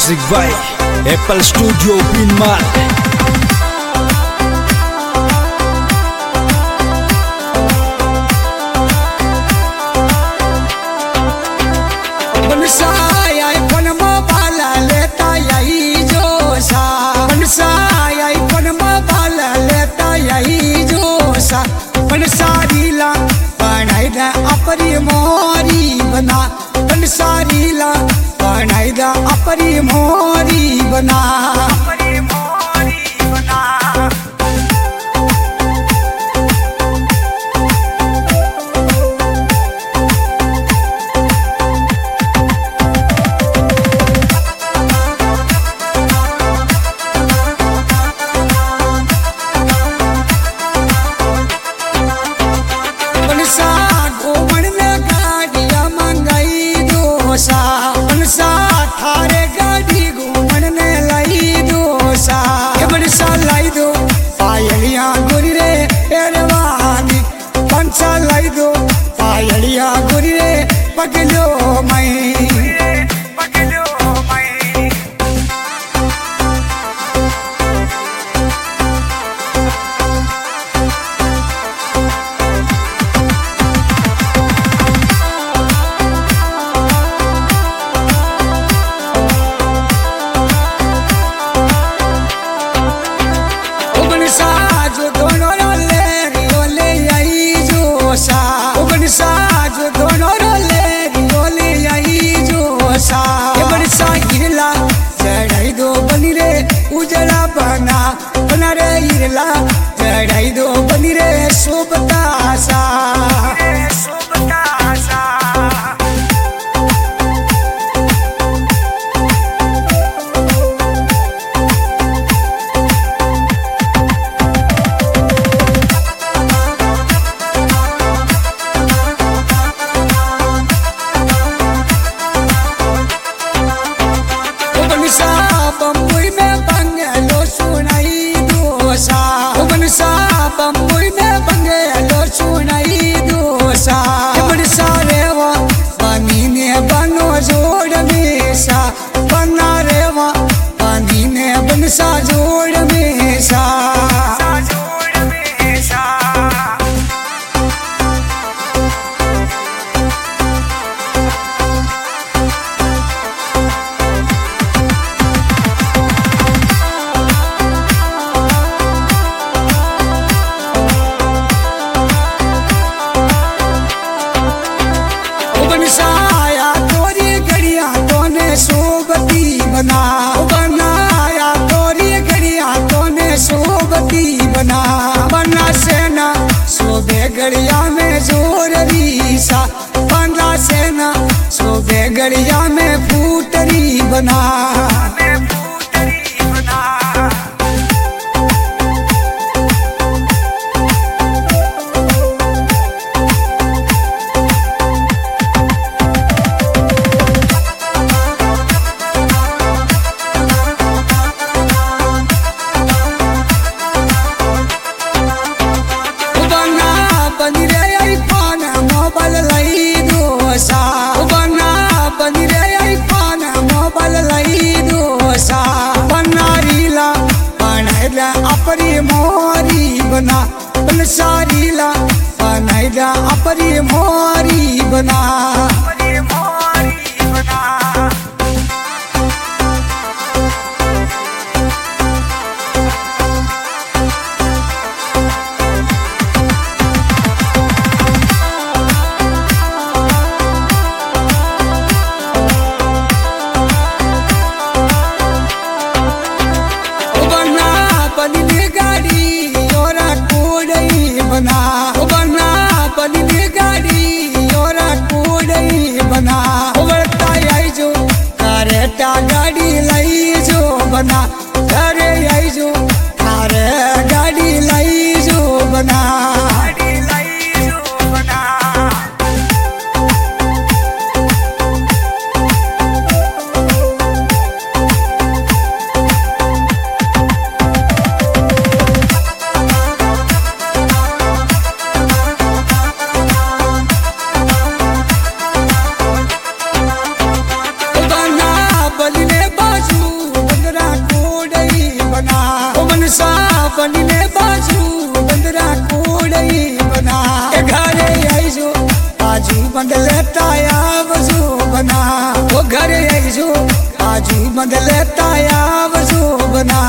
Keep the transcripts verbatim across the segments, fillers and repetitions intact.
Music by Apple Studio Binmal। बनसारीला बनाई दा अपरी मोरी बना बनसारीला बनाई दा अपरी मोरी बना अपरी मोरी बना थारे गाड़ी घूमन ने लाई दोसा बनसा लाई दो पायलिया गुरी रे एरवानी बनसा लाई दो पायलिया गुरी रे पगलो मई पगलो मई चढ़ाई दो बनी रे उजला बना बना रे इरला चढ़ाई दो बनी रे सुबतासा सुबतासा बम्बई में बंगलो सुनाई दोसा बनसा बम्बई में बंगलो सुनाई दोसा बनसा रेवा बनी ने बनो जोड़ मेसा बना रेवा बनी ने बनसा जोड़ मेसा जोड़ मेसा बनसाया तोरी गड़िया तोने सोबती बना बनाया तोरी गड़िया तोने सोबती बना बना सेना सोबे गड़िया में जोर रीसा बना सेना सोबे गड़िया में फूटरी बना अपरी मोरी बना बनसारीला बनाई दा अपरी मोरी बना अपरी मोरी बना बना बना बनी गाड़ी और कूड़ई बना उबरता आई जो करेटा गाड़ी लाई जो बना अरे आई जो अरे गाड़ी लाई जो बना गाड़ी लाई जो बना बना बलने बाजू बंद लेता आवाजू बना वो घर आईजो आजू बंद लेता आवाजू बना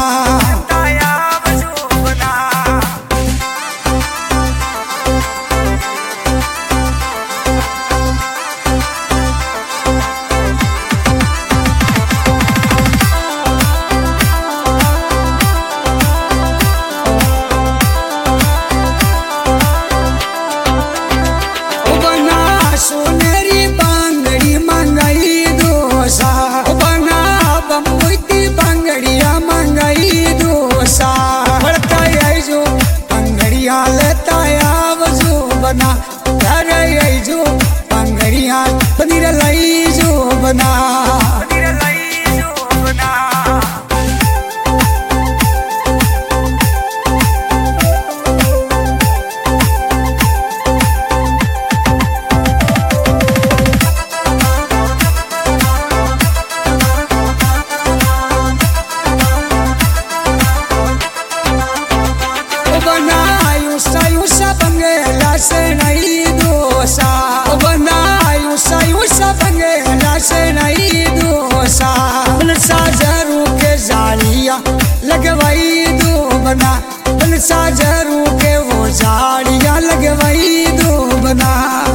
सोनेरी बांगड़ी मंगाई दोसा बना बमुती बांगड़िया मंगाई दोसा बढ़ता आई जो बांगड़िया लेता आवाजो बना घर आई जो बांगड़िया पनीर लाई जो बना बनायू सायू सा बंगला से नहीं दोसा बनायू सायू सा बंगला से नहीं दोसा साजरू के जालिया लगवाई दो बना साजरू के वो जालिया लगवाई दो बना